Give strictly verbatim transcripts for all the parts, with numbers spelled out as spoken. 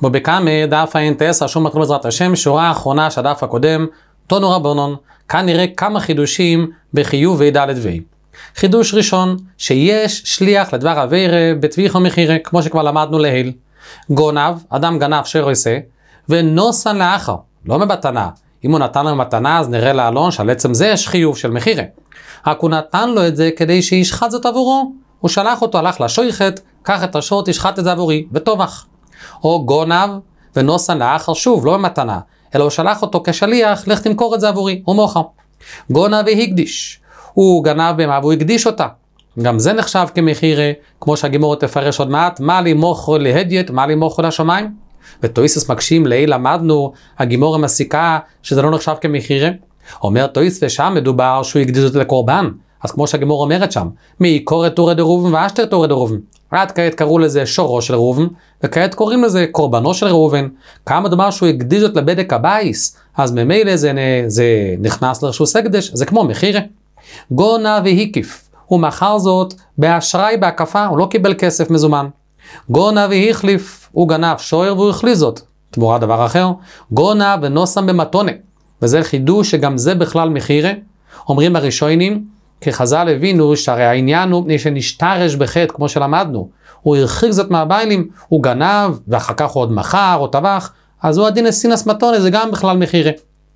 ובכמה דף האינטס רשום מתחיל בעזרת השם, שורה האחרונה של הדף הקודם, תונו רבנון. כאן נראה כמה חידושים בחיוב ד' ו. חידוש ראשון, שיש שליח לדבר עבירה בתביך ומחירה, כמו שכבר למדנו להיל. גונב, אדם גנב שרוסה, ונוסן לאחר, לא מבטנה. אם הוא נתן לו מתנה, אז נראה לעלון שעל עצם זה יש חיוב של מחירה. רק הוא נתן לו את זה כדי שישחט זאת עבורו. הוא שלח אותו, הלך לשויכת, קח את השור, תשחט את זה עבורי, וטובח. או גונב ונוסן לאחר, שוב, לא במתנה, אלא הוא שלח אותו כשליח, לך תמכור את זה עבורי, הוא מוכר. גונב והקדיש, הוא גנב במה והוא הקדיש אותה. גם זה נחשב כמחירה, כמו שהגימור תפרש עוד מעט, מה לי מוכר להדיית, מה לי מוכר לשמיים. ותויסס מקשים לעיל למדנו, הגימור המסיקה שזה לא נחשב כמחירה. אומר תויסס ושם מדובר שהוא הקדיש אותו לקורבן. אז כמו שהגימור אומרת שם, מעיקורת תורי דרובן ואשתר תורי דרובן. עד כעת קראו לזה שורו של ראובן, וכעת קוראים לזה קורבנו של ראובן. כמה דבר שהוא הקדיש את לבדק הבייס, אז ממילא זה, זה נכנס לרשוס הקדש, זה כמו מחירה. גונה והיקיף, הוא מכר זאת באשראי בהקפה, הוא לא קיבל כסף מזומן. גונה והחליף, הוא גנב שויר והוא החליף זאת, תמורה דבר אחר. גונה ונוסם במתונה, וזה חידוש שגם זה בכלל מחירה. אומרים הראשונים, כי חז"ל הבינו שהרי העניין הוא שנשתרש בחטא, כמו שלמדנו. הוא הרחיק זאת מהביילים, הוא גנב, ואחר כך הוא עוד מחר או טבח, אז הוא הדין סינס מתונה, זה גם בכלל מחירה.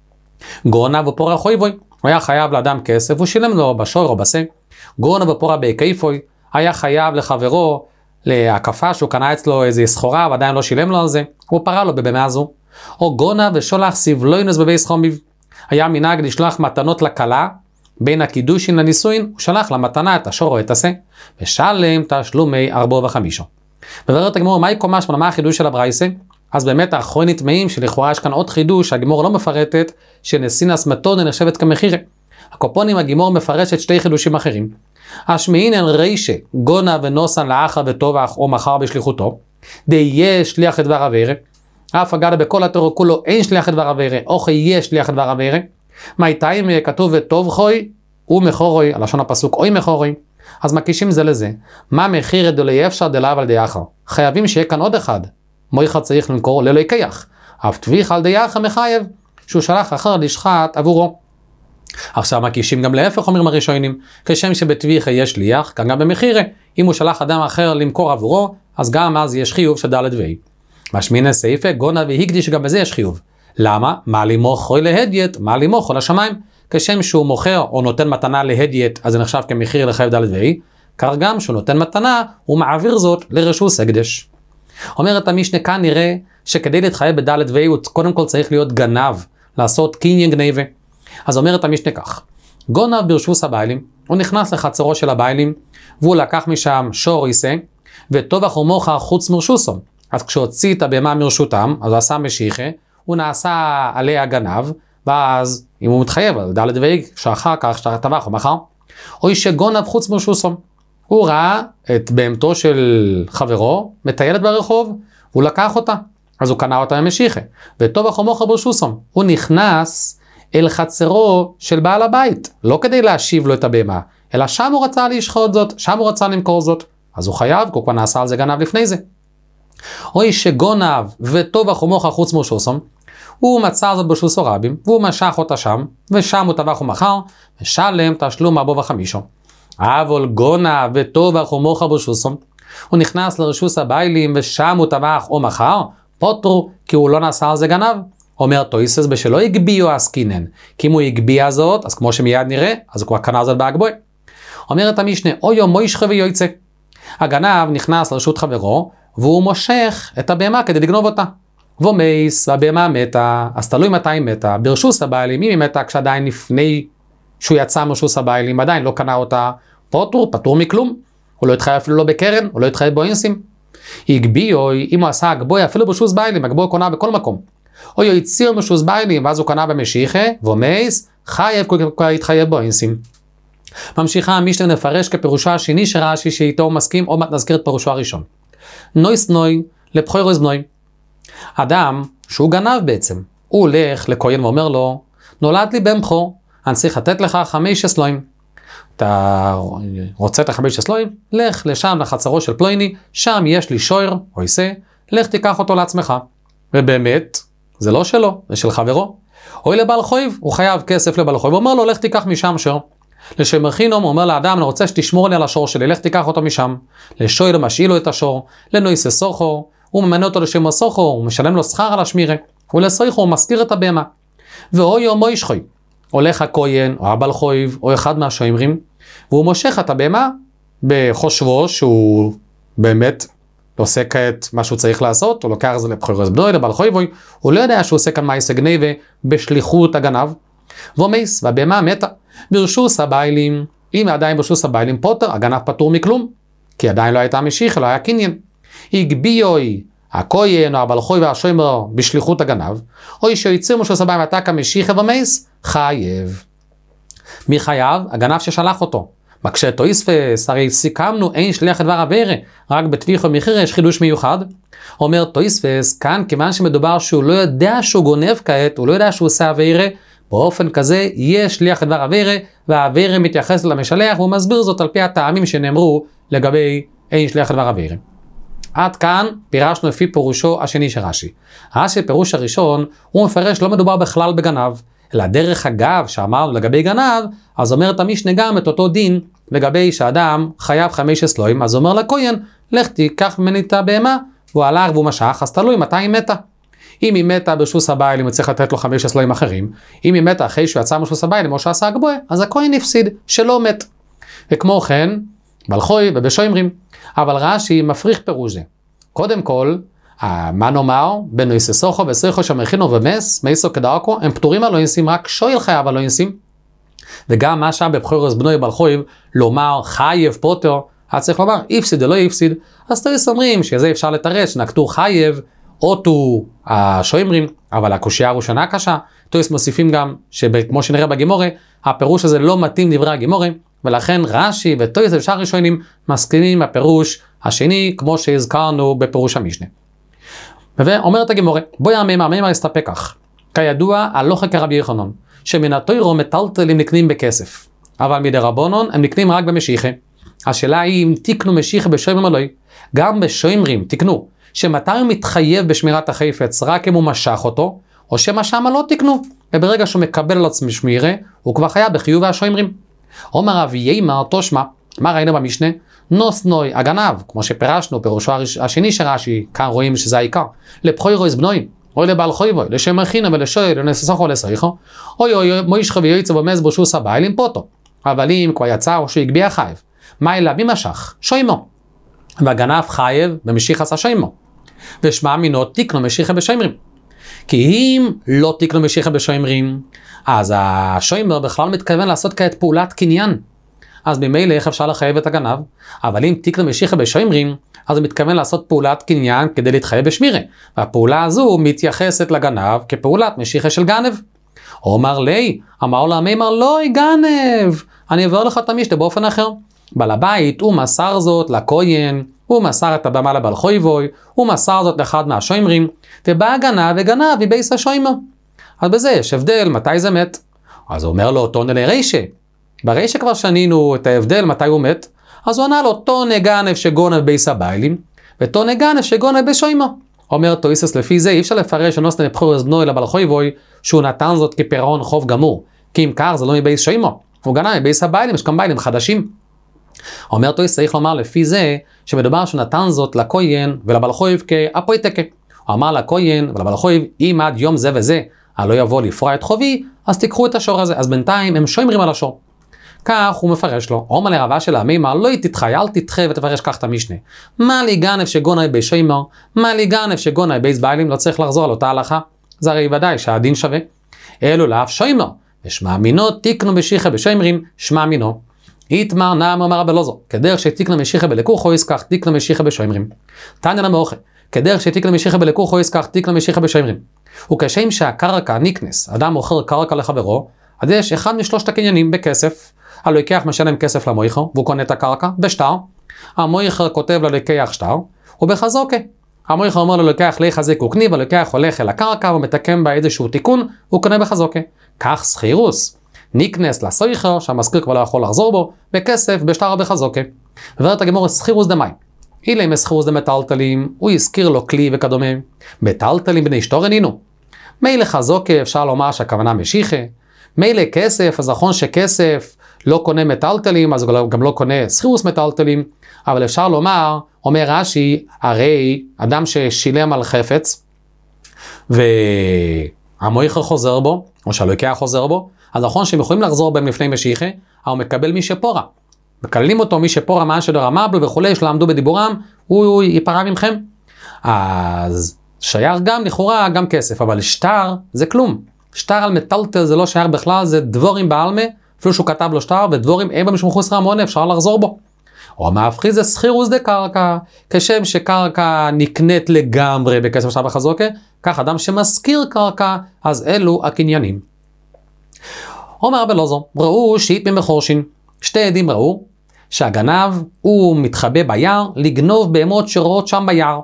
גונב ופורע חויבוי, הוא היה חייב לאדם כסף, הוא שילם לו בשור או בשה. גונב ופורע בהיקפוי, היה חייב לחברו, להקפה שהוא קנה אצלו איזו סחורה, ועדיין לא שילם לו על זה, הוא פרע לו בבמה הזו. או גונב ושולח סבלוינוס בבי סחומיב, היה מנהג לשלוח מתנות לקלה, בין הקידושין לנישואין, הוא שלח למתנה את השור או את השה, ושלם תשלומי ארבו וחמישו. בברת הגמור, מה היא קומש, מה החידוש של הברייסה? אז באמת האחרונים נטמעים שלכאורה יש כאן עוד חידוש, הגמור לא מפרטת, שנסינס מתונה נחשבת כמחירה. הקופונים הגמור מפרשת שתי חידושים אחרים. השמיעינן רישה, גונה ונוסן לאחר וטובח או מחר בשליחותו, די יש שליח לדבר עבירה, אף אגדה בכל התורה כולו אין שליח לדבר עבירה, או יש שליח לדבר עבירה. מהייתיים כתוב וטוב חוי ומחורוי, הלשון הפסוק אוי מחורוי, אז מקישים זה לזה. מה מחיר דולי אפשר דלאו על די אחר? חייבים שיהיה כאן עוד אחד. מויכה צריך למכור ללא יקייח. אף תביך על די אחר מחייב, שהוא שלח אחר לשחט עבורו. עכשיו מקישים גם להפך אומרים הראשונים, כשם שבתביך יש שליח, כאן גם במחירה. אם הוא שלח אדם אחר למכור עבורו, אז גם אז יש חיוב של ד' ואי. משמין סעיפה, גונה והקדיש, גם בזה יש חיוב. למה? מה לי מוכר להדיית, מה לי מוכר לשמיים. כשם שהוא מוכר או נותן מתנה להדיית, אז זה נחשב כמחיר לחייב ד' ואי. כך גם שהוא נותן מתנה, הוא מעביר זאת לרשוס הקדש. אומרת המשנה, כאן נראה שכדי להתחייב בד' ואי, הוא קודם כל צריך להיות גנב, לעשות קניין גניבה. אז אומרת המשנה כך, גונב ברשוס הביילים, הוא נכנס לחצרו של הביילים, והוא לקח משם שור עיסה, וטובח ומוכר חוץ מרשוסו. אז כשהוציא את הבהמה מרשותם, אז הוא עשה משיחה, הוא נעשה עליה גנב, ואז אם הוא מתחייב על ד' ואי, שאחר כך שטבח או מחר, או שגונב חוץ מרשוסו. הוא ראה את בהמתו של חברו, מטיילת ברחוב, הוא לקח אותה, אז הוא קנה אותה ממשיחה, וטובח ומוכר ברשוסו. הוא נכנס אל חצרו של בעל הבית, לא כדי להשיב לו את הבהמה, אלא שם הוא רצה לשחוט זאת, שם הוא רצה למכור זאת, אז הוא חייב, כי הוא כבר נעשה על זה גנב לפני זה. או שגונב וטובח ומוכר חוץ מרשוסו, הוא מצא זאת ברשוסו רבים, והוא משך אותה שם, ושם הוא טבח ומכר, ושלם תשלום ארבו וחמישו. אבל גונב וטובח ומוכר ברשוסו, הוא נכנס לרשוס הביילים, ושם הוא טבח או מכר, פוטרו, כי הוא לא נעשה על זה גנב. אומר תויסס בשלו הגביעו עסקינן, כי אם הוא הגביע זאת, אז כמו שמיד נראה, אז הוא כבר קנה זאת בהגבוי. אומרת המשנה, אויו מוישכה ויועצה. הגנב נכנס לרשות חברו, והוא מושך את הבהמה כדי לגנוב אותה. והוא מייס, והבהמה מתה, אז תלוי מתי היא מתה. ברשוס הבעלים, אם היא מתה כשעדיין לפני שהוא יצא מרשוס הבעלים, עדיין לא קנה אותה, פוטור, פטור מכלום. הוא לא התחייב אפילו לא בקרן, הוא לא התחייב באינסים. הגביעו, אם הוא עשה הגבוי, אפילו ברשוס בעלים, הגבוי קונה בכל מקום. או יציר משוס ביילים, ואז הוא קנה במשיחה, ומייס, חייב כבר יתחייב באינסים. ממשיכה המשנה נפרש כפירושו השני שרש"י שאיתו הוא מסכים, עוד מעט נזכיר את פירושו הראשון. נויס נוי, לבחוירוס בנוי. אדם שהוא גנב בעצם, הוא הולך לכהן ואומר לו, נולד לי בן בכור, אני צריך לתת לך חמש אסלויים. אתה רוצה את החמש אסלויים? לך לשם לחצרו של פלויני, שם יש לי שויר, או עיסה, לך תיקח אותו לעצמך. ובאמת, זה לא שלו, זה של חברו. אוי לבעל חויב, הוא חייב כסף לבעל חויב, הוא אומר לו, לך תיקח משם שור. לשם מכינום, הוא אומר לאדם, אני רוצה שתשמור לי על השור שלי, לך תיקח אותו משם. לשוילו משאיל לו את השור, לנויסה סוחו, הוא ממנה אותו לשם הסוחו, הוא משלם לו שכר על השמירה, ולסוחו הוא מזכיר את הבהמה. ואוי או מוישחוי, הולך הכהן, או הבעל חויב, או אחד מהשומרים, והוא מושך את הבהמה בחושבו שהוא באמת עושה כעת מה שהוא צריך לעשות, הוא לוקח את זה לבחור בנוי, לבעל חויבוי, הוא לא יודע שהוא עושה כאן מייס גניבה בשליחות הגנב, ומייס, והבהמה מתה. ברשוס הביילים, אם עדיין ברשוס הביילים פוטר, הגנב פטור מכלום, כי עדיין לא הייתה משיכה, לא היה קניין. הגביוי הכהן או הבעל חויב והשומר בשליחות הגנב, או שיוצר ברשוס הביילים עתק המשיכה ומייס, חייב. מי חייב? הגנב ששלח אותו. מקשה תויספס, הרי סיכמנו אין שליח לדבר עבירה, רק בתביך ומחיר יש חידוש מיוחד. אומר תויספס, כאן כיוון שמדובר שהוא לא יודע שהוא גונב כעת, הוא לא יודע שהוא עושה עבירה, באופן כזה יש שליח לדבר עבירה, והעבירה מתייחס למשלח, והוא מסביר זאת על פי הטעמים שנאמרו לגבי אין שליח לדבר עבירה. עד כאן פירשנו לפי פירושו השני של רש"י. רש"י פירוש הראשון, הוא מפרש לא מדובר בכלל בגנב, אלא דרך אגב שאמרנו לגבי גנב, אז אומרת המשנה גם את אותו דין לגבי שאדם חייב חמש סלויים, אז אומר לכהן, לך תיקח ממני את הבהמה, והוא הלך והוא משך, אז תלוי מתי היא מתה. אם היא מתה ברשוס הביילים, הוא צריך לתת לו חמש סלויים אחרים, אם היא מתה אחרי שהוא יצא ברשוס הביילים, או שעשה הגבוה, אז הכהן הפסיד, שלא מת. וכמו כן, בלחוי ובשוימרים, אבל רש"י מפריך פירוש זה. קודם כל, מה נאמר? בנויסה סוחו וסוחו שמכינו ומס, מייסו כדרכו, הם פטורים על אוינסים, רק שויל חייב על אוינסים. וגם מה שם בבחורס בנוי בלחויב, לומר חייב פוטר, אז צריך לומר איפסיד או לא איפסיד, אז תויס אומרים שזה אפשר לתרץ, שנקטו חייב, אוטו השוימרים, אבל הקושייה הראשונה קשה, תויס מוסיפים גם, שכמו שנראה בגימורה, הפירוש הזה לא מתאים דברי הגימורה, ולכן רש"י ותויס אפשר ראשונים מסכימים הפירוש השני, כמו שהזכרנו בפירוש המשנה. ואומרת הגימורה, בואי המאמר, המאמר יסתפק כך. כידוע, הלוכה כרבי יחנון, שמן התוירו מטלטלים נקנים בכסף, אבל מדי רבונון הם נקנים רק במשיחה. השאלה היא אם תקנו משיחה בשוימרים או לא. גם בשוימרים תקנו, שמתי הוא מתחייב בשמירת החפץ רק אם הוא משך אותו, או שמה שמה לא תקנו, וברגע שהוא מקבל על עצמו שמירה, הוא כבר חייב בחיוב השוימרים. אומר רבי ימר תושמע, מה ראינו במשנה? נוס נוי הגנב, כמו שפירשנו, פירושו השני שרש"י, כאן רואים שזה העיקר, לבחוירויס בנוי, אוי לבעל חויבוי, לשם מכינו ולשויל, לנססוכו ולסריחו, אוי אוי מוישכו ויועצו במז ברשוס הביילים פוטו, אבל אם כבר יצא או שהגביע חייב, מה אליו מי משך? שוימו, והגנב חייב במשיך עשה שוימו, ושמע מינו תקנו משיכה בשוימרים, כי אם לא תקנו משיכה בשוימרים, אז השוימר בכלל מתכוון לעשות כעת פעולת קניין, אז במילא איך אפשר לחייב את הגנב, אבל אם תקנו משיכה בשוימרים, אז הוא מתכוון לעשות פעולת קניין כדי להתחייב בשמירה, והפעולה הזו מתייחסת לגנב כפעולת משיכה של גנב. אומר לי, אמר לו המאמר, לא גנב, אני אעבור לך את המשנה באופן אחר. בעל הבית הוא מסר זאת לכהן, הוא מסר את הבמה לבעל חויבוי, הוא מסר זאת לאחד מהשוימרים, ובא הגנב וגנב מבייס השוימר. אז בזה יש הבדל, מתי זה מת? אז הוא אומר לו, אותו לרישה. ברישה כבר שנינו את ההבדל מתי הוא מת, אז הוא ענה לו, תונה גנב שגונב בייס הביילים, ותונה גנב שגונב בשוימר. אומר תויסס לפי זה, אי אפשר לפרש שנוסן לבחורס בנוי לבעל חויבוי, שהוא נתן זאת כפירעון חוב גמור, כי אם כך זה לא מבייס שוימר, הוא גנב מבייס הביילים, יש כאן ביילים חדשים. אומר תויסס צריך לומר לפי זה, שמדובר שנתן זאת לכהן ולבעל חויב כאפויטקה. הוא אמר לכהן ולבעל חויב, אם עד יום זה וזה, אני לא יבוא לפרוע את חובי, אז תיקחו את השור הזה. אז בינתיים הם שוימרים על השור. כך הוא מפרש לו, אומר לרבה של המאמר, לא תתחי, אל תתחה ותפרש כך את המשנה. מה לי גנב שגונב בי שוימר, מה לי גנב שגונב בייס ביילים, לא צריך לחזור על אותה הלכה. זה הרי ודאי שהדין שווה. אלו לאף שוימר, ושמע מינו תקנו משיחה בשוימרים, שמע מינו. איתמר נאמר אמר רבי אלעזר, כדרך שתקנו משיחה בלקוחו כך תקנו משיחה בשוימרים. תניא למאוכל, כדרך שתקנו משיחה בלקוחו כך תקנו משיחה בשוימרים. וכשם שהקרקע נקנס, אדם מוכר קרקע לחברו, אז יש אחד משלושת הקניינים בכסף, הלוקח משלם כסף למויכר, והוא קונה את הקרקע בשטר, המויכר כותב ללוקח שטר, ובחזוקה. המויכר אומר ללוקח לי חזק וקני, והלוקח הולך אל הקרקע ומתקן בה איזשהו תיקון, הוא קונה בחזוקה. כך סחירוס, נקנס לסויכר, שהמזכיר כבר לא יכול לחזור בו, בכסף בשטר בחזוקה. וברת הגמור סחירוס דמי. אילם הסחירוס דמטלטלים, הוא הזכיר לו כלי וכדומה. מטלטלים בני שטור ענינו. מילא חזוקה אפשר לומר שהכוונה משיחה. מילא כסף, אז נכון שכסף לא קונה מטלטלים, אז גם לא קונה סחירוס מטלטלים, אבל אפשר לומר, אומר רש"י, הרי אדם ששילם על חפץ, והמויכה חוזר בו, או שהלוקח חוזר בו, אז נכון שהם יכולים לחזור בהם לפני משיחה, אבל הוא מקבל מי שפורה. מקללים אותו מי שפורה, מה שדר המבל וכולי, שלמדו בדיבורם, הוא ייפרע ממכם. אז שייר גם לכאורה גם כסף, אבל שטר זה כלום. שטר על מטלטל זה לא שייר בכלל, זה דבורים בעלמה, אפילו שהוא כתב לו שטר, ודבורים אין במשום חוץ רמונה, אפשר לחזור בו. או המהפכי זה סחירוס דה קרקע, כשם שקרקע נקנית לגמרי בכסף שטר בחזוקה, כך אדם שמזכיר קרקע, אז אלו הקניינים. אומר בלוזו, ראו שאית ממחורשין, שתי עדים ראו שהגנב הוא מתחבא ביער לגנוב בהמות שרואות שם ביער,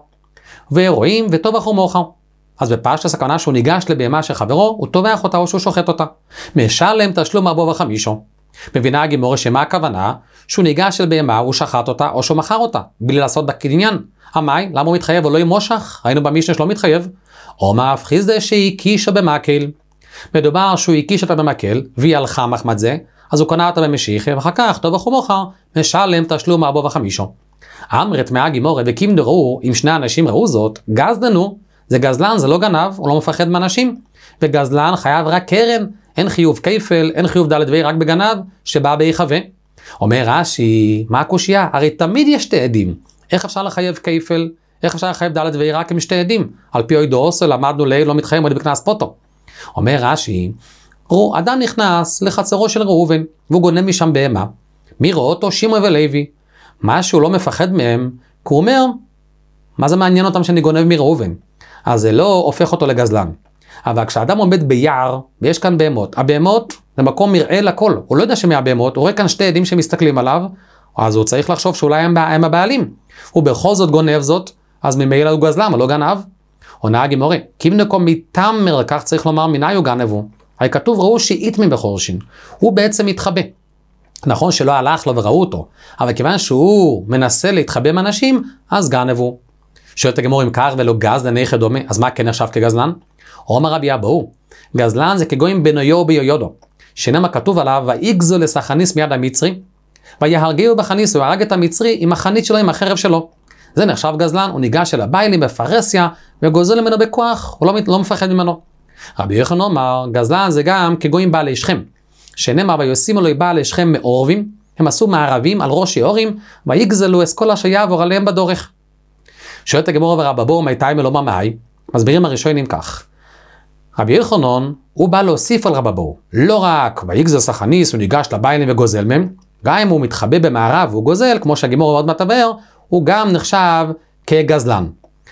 ורואים וטובח ומוחר. אז בפשט הסכנה שהוא ניגש לבהמה של חברו, הוא טובח אותה או שהוא שוחט אותה. משלם תשלום ארבו וחמישו. מבינה הגימורה שמה הכוונה? שהוא ניגש אל בהמה, הוא שחט אותה או שהוא מכר אותה, בלי לעשות בקניין. המי, למה הוא מתחייב או לא ימושך? ראינו במשנה שלא מתחייב. או מאפחיז זה שהקישה במקל. מדובר שהוא הקיש אותה במקל, והיא הלכה מחמד זה, אז הוא קונה אותה במשיחה, ואחר כך טובח ומוחר, משלם תשלום ארבו וחמישו. אמרת מהגימורה וקים דראו, אם שני אנשים ראו זאת, גזלנו, זה גזלן, זה לא גנב, הוא לא מפחד מאנשים, וגזלן חייב רק קרן, אין חיוב כפל, אין חיוב דלת ואי, רק בגנב, שבא ביחווה. אומר רש"י, מה הקושייה? הרי תמיד יש שתי עדים, איך אפשר לחייב כפל, איך אפשר לחייב דלת ואי רק עם שתי עדים? על פי אוידוס, למדנו לי, לא מתחייב עוד בכנס פוטו. אומר רש"י, אדם נכנס לחצרו של ראובן, והוא גונב משם בהמה, מי רואה אותו? שמעון ולוי. מה שהוא לא מפחד מהם, כי הוא אומר, מה זה מעניין אותם שאני גונב מראובן? אז זה לא הופך אותו לגזלן. אבל כשאדם עומד ביער, ויש כאן בהמות, הבהמות זה מקום מראה לכל, הוא לא יודע שמי הבהמות, הוא רואה כאן שתי עדים שמסתכלים עליו, אז הוא צריך לחשוב שאולי הם, הם הבעלים. הוא בכל זאת גונב זאת, אז ממילא הוא גזלן, אבל לא גנב. עונה הגימורה, כיוונקו מתמר, כך צריך לומר מנאי הוא גנבו. הרי כתוב ראו שאית מבחורשין, הוא בעצם מתחבא. נכון שלא הלך לו וראו אותו, אבל כיוון שהוא מנסה להתחבא מאנשים, אז גנבו. שואלת הגימורה אם קר ולא גזלן איך דומה, אז מה כן נחשב כגזלן? אומר רבי אבאו, גזלן זה כגויים בנויו ביודו, שנמה כתוב עליו, ויגזו לסחניס מיד המצרי, ויהרגהו בחניס, הוא הרג את המצרי עם החנית שלו, עם החרב שלו. זה נחשב גזלן, הוא ניגש אל הביילים בפרסיה, וגוזל ממנו בכוח, הוא לא, לא מפחד ממנו. רבי יוחנן אומר, גזלן זה גם כגויים בעלי שכם, שנאמר וישימו לו בעלי שכם מעורבים, הם עשו מערבים על ראש יאורים, ויגזלו אסכול אשר יעבור עליהם בדורך. שואלת הגמורה ורבבו, מתי מלומר מאי? מסבירים הראשונים כך. רבי יוחנן, הוא בא להוסיף על רבבו, לא רק ויגזל סחניס, הוא ניגש לביילים וגוזל מהם, גם אם הוא מתחבא במערב והוא גוזל, כמו שהגימורה עוד מתבאר, הוא גם נחשב כגזלן.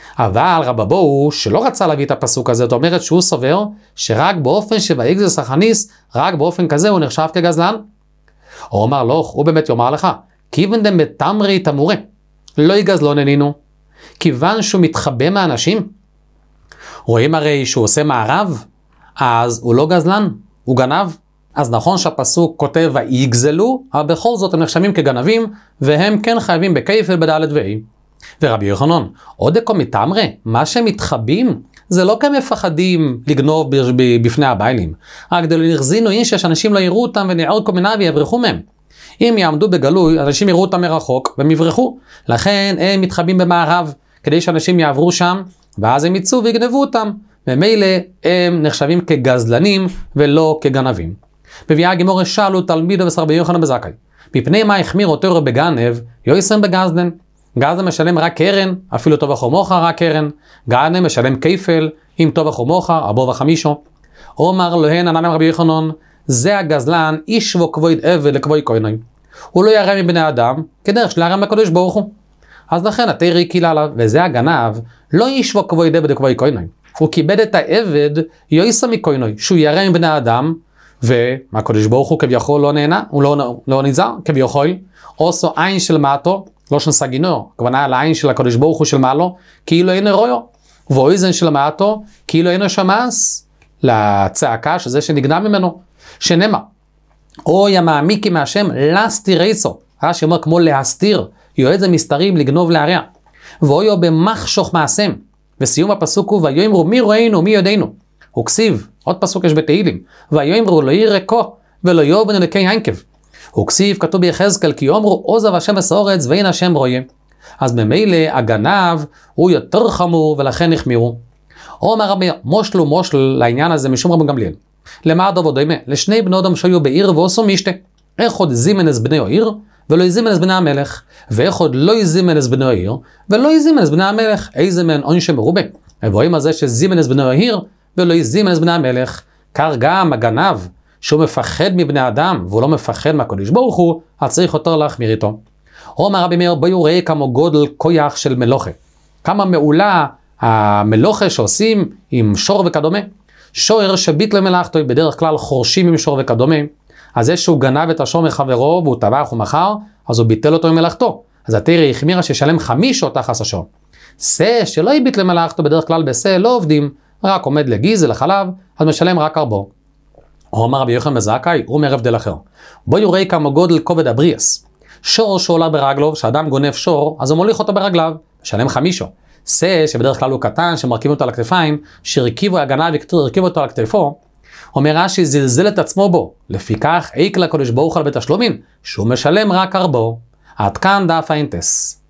אבל רבבו הוא שלא רצה להביא את הפסוק הזה, זאת אומרת שהוא סובר שרק באופן שויגזל סחניס, רק באופן כזה הוא נחשב כגזלן. הוא אומר לו, הוא באמת יאמר לך, כיוון דם בתמרי תמורה, לא יגזלון עינינו, כיוון שהוא מתחבא מאנשים, רואים הרי שהוא עושה מערב, אז הוא לא גזלן, הוא גנב. אז נכון שהפסוק כותב ויגזלו, אבל בכל זאת הם נחשבים כגנבים, והם כן חייבים בכפל בדלת ואי. ורבי יוחנן, עוד אקו מתמרי, מה שהם מתחבים, זה לא כמפחדים לגנוב בפני הביילים, רק כדי להחזינו אין שיש אנשים לא יראו אותם ונעוד כל מיני ויברחו מהם. אם יעמדו בגלוי, אנשים יראו אותם מרחוק והם יברחו. לכן הם מתחבים במערב, כדי שאנשים יעברו שם, ואז הם יצאו ויגנבו אותם. ומילא הם נחשבים כגזלנים ולא כגנבים. מביאה הגימורה שאלו תלמידו ורבי יוחנן בזכאי, מפני מה החמיר אותו בגנב, יויסם בגזלן. גזלן משלם רק קרן, אפילו טובח ומוחר רק קרן. גנב משלם כפל, אם טובח ומוחר, ארבו וחמישו. אומר להן ענן רבי יוחנן, זה הגזלן, איש וכבוד עבד לכבוד כהנים. הוא לא ירא מבני אדם, כדרך של ירא מהקדוש ברוך הוא. אז לכן התירי קילה עליו, וזה הגנב, לא איש וכבוד עבד לכבוד כהנים. הוא כיבד את העבד, יויסם מכהנים, שהוא ירא מבני אדם, והקדוש ברוך הוא כביכול לא נהנה, הוא לא, לא נזהר, כביכול, עושו עין של מעטו, לא של סגינו, הכוונה על העין של הקדוש ברוך הוא של מעלו, כאילו אינו רויו, ואויזן של מעטו, כאילו אינו שמאס, לצעקה שזה שנגנב ממנו, שנמה, אוי המעמיקי מהשם, להסתיר איסו, רש"י אומר כמו להסתיר, יועד זה מסתרים לגנוב להרע, ואויו במחשוך מעשם. וסיום הפסוק הוא, ויאמרו מי רואינו, מי יודענו. הוא כסיב, עוד פסוק יש בתהילים, ויאמרו לא ירקו, ולא יובן אלוקי ינקב. הוא כסיב, כתוב ביחזקאל, כי יאמרו עוזב השם בסאורץ, ואין השם רואה. אז ממילא הגנב הוא יותר חמור, ולכן החמירו. אומר רבי מושלו מושל לעניין הזה משום רבן גמליאל. למה דובו דומה? לשני בני אדם שהיו בעיר ועושו משתה. איך עוד זימנס בני העיר, ולא יזימנס בני המלך, ואיך עוד לא יזימנס בני העיר, ולא יזימנס בני המלך, איזה מן עונשם מרובה. רואים על זה שזימנס בני העיר, ולא יזימנס בני המלך, כך גם הגנב, שהוא מפחד מבני אדם, והוא לא מפחד מהקדוש ברוך הוא, אז צריך יותר להחמיר איתו. אומר רבי מאיר, בואו ראה כמה גודל כוח של מלוכה. כמה מעולה המלוכה שעושים עם שור וכדומה. שוער שביט למלאכתו, בדרך כלל חורשים עם שור וכדומה, אז זה שהוא גנב את השור מחברו, והוא טבח ומכר, אז הוא ביטל אותו עם מלאכתו. אז התרא החמירה שישלם חמישו תחס השור. שא שלא יביט למלאכתו, בדרך כלל בשא לא עובדים, רק עומד לגיז, לחלב, אז משלם רק ארבו. הוא אמר רבי יוחנן בן זכאי, הוא אומר הבדל אחר. בואו ראה כמה גודל כובד הבריאס. שור שעולה ברגלו, שאדם גונב שור, אז הוא מוליך אותו ברגליו, משלם חמישו. שא שבדרך כלל הוא קטן, שמרכיב אותו על הכתפיים, שהרכיבו הגנב והרכיבו אותו על הכתפו, אומר רש"י זלזל את עצמו בו, לפיכך העיק לקדוש ברוך הוא בתשלומים, שהוא משלם רק ארבו. עד כאן דף האינטס.